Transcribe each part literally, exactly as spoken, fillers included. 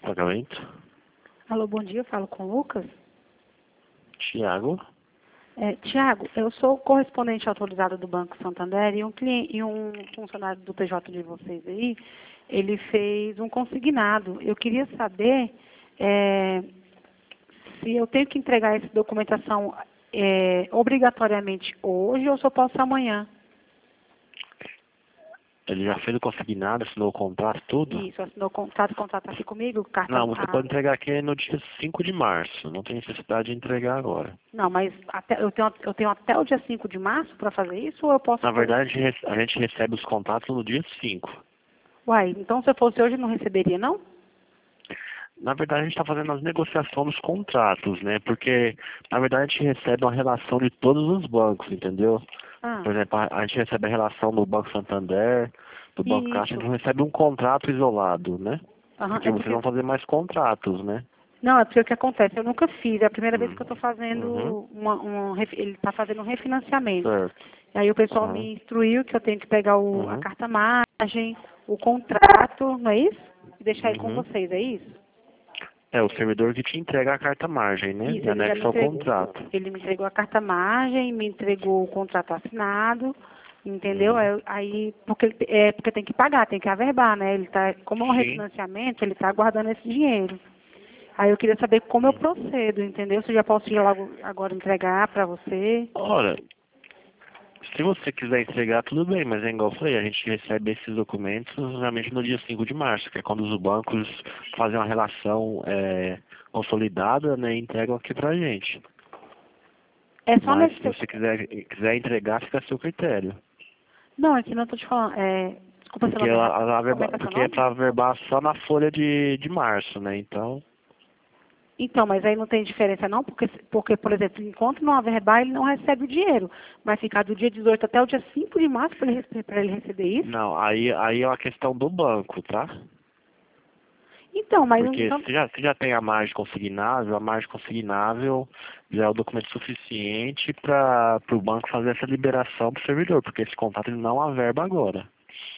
Pagamento. Alô, bom dia, eu falo com o Lucas. Tiago. É, Tiago, eu sou correspondente autorizado do Banco Santander e um, cliente, e um funcionário do P J de vocês aí, ele fez um consignado. Eu queria saber é, se eu tenho que entregar essa documentação é, obrigatoriamente hoje ou se eu posso amanhã. Ele já fez o consignado, assinou o contrato, tudo? Isso, assinou o contrato, o contrato está aqui comigo, carta... Não, você a... pode entregar aqui no dia cinco de março. Não tem necessidade de entregar agora. Não, mas até, eu, tenho, eu tenho até o dia cinco de março para fazer isso ou eu posso... Na verdade, a gente, rece- a gente recebe os contratos no dia cinco. Uai, então se eu fosse hoje não receberia, não? Na verdade, a gente está fazendo as negociações dos contratos, né? Porque, na verdade, a gente recebe uma relação de todos os bancos, entendeu? Ah, Por exemplo, a a gente recebe a relação do Banco Santander, do Banco Caixa, a isso. gente não recebe um contrato isolado, né? Aham, Porque é vocês porque... vão fazer mais contratos, né? Não, é porque o que acontece, eu nunca fiz, é a primeira vez Hum. que eu estou Uhum. fazendo, uma, um, ref- ele está fazendo um refinanciamento. Certo. Aí o pessoal Uhum. me instruiu que eu tenho que pegar o, a Uhum. carta-margem, o contrato, não é isso? E deixar ele com Uhum. vocês, é isso? É o servidor que te entrega a carta-margem, né? Isso, E ele já me anexa ao entregou. contrato. Ele me entregou a carta-margem, me entregou o contrato assinado, entendeu? Uhum. Aí, aí- porque, ele te- é, porque tem que pagar, tem que averbar, né? Ele tá, como é um Sim. refinanciamento, ele está aguardando esse dinheiro. Aí eu queria saber como eu Uhum. procedo, entendeu? Se eu já posso ir logo agora entregar para você. Ora, se você quiser entregar, tudo bem, mas é igual eu falei, a gente recebe esses documentos geralmente no dia cinco de março, que é quando os bancos fazem uma relação é, consolidada, né, e entregam aqui pra gente. É só Mas nesse... se você quiser, quiser entregar, fica a seu critério. Não, é que não estou te falando. É... Desculpa seu Porque, nome, é a, Ra- a, a como é verba, que é seu porque é nome? pra verbar só na folha de, de março, né? Então, Então, mas aí não tem diferença não, porque, porque por exemplo, enquanto não averbar, ele não recebe o dinheiro. Vai ficar do dia dezoito até o dia cinco de março para ele, rece- pra ele receber isso? não, aí, aí é uma questão do banco, tá? Então, mas Porque então, se já, se já tem a margem consignável, a margem consignável já é o documento suficiente para o banco fazer essa liberação para o servidor, porque esse contrato ele não averba agora.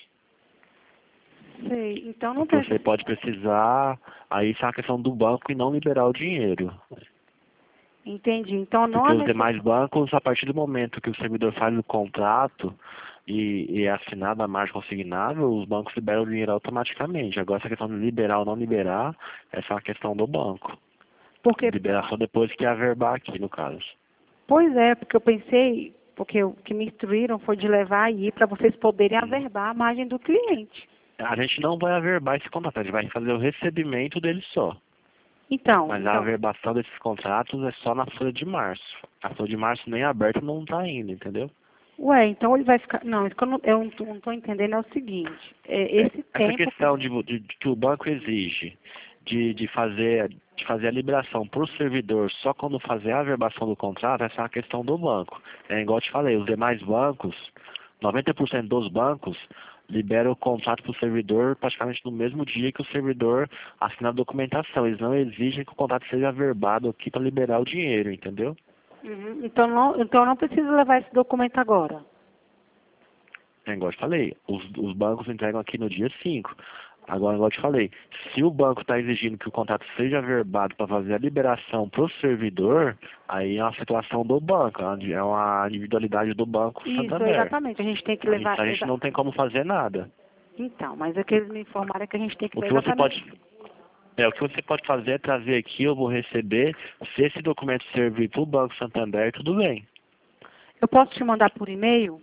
sei, então não O que tem. você pode precisar, aí isso é uma questão do banco e não liberar o dinheiro. Entendi. Então não Porque há os necessidade. demais bancos, a partir do momento que o servidor faz o contrato e, e é assinada a margem consignável, os bancos liberam o dinheiro automaticamente. Agora, essa questão de liberar ou não liberar, essa é uma questão do banco. Porque, Liberação depois que averbar aqui, no caso. pois é, porque eu pensei, porque o que me instruíram foi de levar aí para vocês poderem Uhum. averbar a margem do cliente. A gente não vai averbar esse contrato, a gente vai fazer o recebimento dele só. Então, Mas a então, averbação desses contratos é só na folha de março. A folha de março nem aberta não está ainda, entendeu? ué, então ele vai ficar. Não, isso que eu não, eu não estou entendendo é o seguinte, é, É, esse essa tempo que. questão de, de- de que o banco exige de, de, fazer, de fazer a liberação por servidor só quando fazer a averbação do contrato, essa é uma questão do banco. É igual eu te falei, os demais bancos, noventa por cento dos bancos liberam o contrato para o servidor praticamente no mesmo dia que o servidor assina a documentação. Eles não exigem que o contrato seja averbado aqui para liberar o dinheiro, entendeu? Uhum, então, não, então eu não preciso levar esse documento agora. É igual eu te falei, os, os bancos entregam aqui no dia cinco. Agora, igual eu te falei, se o banco está exigindo que o contrato seja averbado para fazer a liberação para o servidor, aí é uma situação do banco, é uma é uma individualidade do Banco Isso, Santander. exatamente. A gente tem que A gente, levar. a gente exa- não tem como fazer nada. Então, mas é que eles me informaram que a gente tem que O ver que você exatamente. pode, é, o que você pode fazer é trazer aqui, eu vou receber, se esse documento servir para o Banco Santander, tudo bem. Eu posso te mandar por e-mail?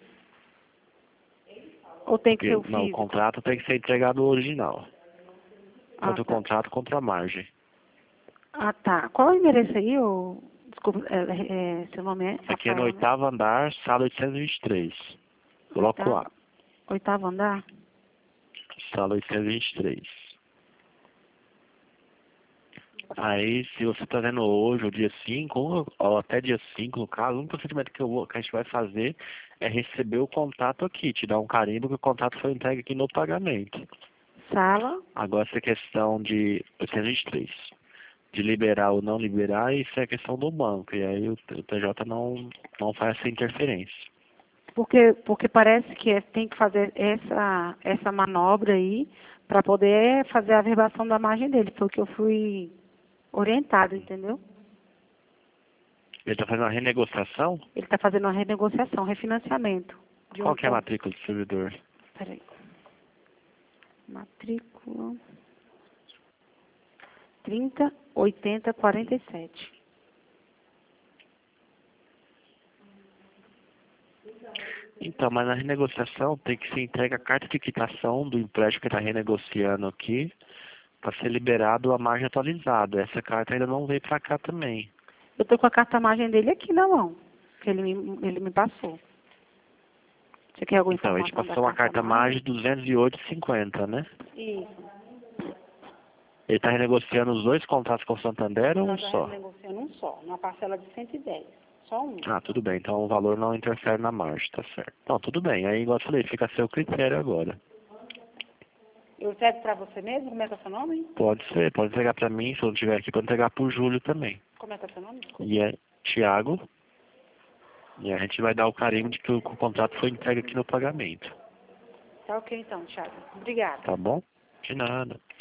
Ou tem que Porque ser o não, o físico? contrato tem que ser entregado original. Ah, Tanto o tá. contrato quanto a margem. Ah, tá. Qual é o endereço aí? Ô? Desculpa, é, é, seu nome é Aqui é no Rafael, né? oitavo andar, sala oitocentos e vinte e três. Bloco Oitavo, A, oitavo andar? sala oitocentos e vinte e três. Aí, se você está vendo hoje, o dia cinco, ou, ou até dia cinco, no caso, um procedimento que, eu vou, que a gente vai fazer é receber o contato aqui, te dar um carimbo que o contato foi entregue aqui no pagamento. Sala? Agora, essa questão de oitocentos e vinte e três, de liberar ou não liberar, isso é questão do banco, e aí o, o T J não, não faz essa interferência. Porque, porque parece que é- tem que fazer essa, essa manobra aí para poder fazer a averbação da margem dele. Foi o que eu fui orientado, entendeu? Ele está fazendo uma renegociação? Ele está fazendo uma renegociação, refinanciamento. De Qual um que é a con- matrícula do servidor? Peraí. Matrícula trinta, oitenta, quarenta e sete. Então, mas na renegociação tem que ser entregue a carta de quitação do empréstimo que está renegociando aqui para ser liberado a margem atualizada. Essa carta ainda não veio para cá também. Eu estou com a carta-margem dele aqui na mão, que ele me, ele me passou. Você quer alguma Então, ele te informação da passou uma carta carta-margem? margem de duzentos e oito e cinquenta, né? Isso. Ele está renegociando os dois contratos com o Santander ou um Nós já só? negociando um só, uma parcela de cento e dez. Só um. Ah, tudo bem. Então o valor não interfere na margem, tá certo. Não, tudo bem. Aí, igual eu falei, fica a seu critério agora. Eu serve para você mesmo? Como é que é o seu nome? Pode ser, pode entregar para mim, se eu não tiver aqui, pode entregar para o Júlio também. Como é que é o seu nome? Desculpa. E é Tiago. E a gente vai dar o carimbo de que o, que o contrato foi entregue aqui no pagamento. Tá ok então, Thiago. Obrigada. Tá bom? De nada.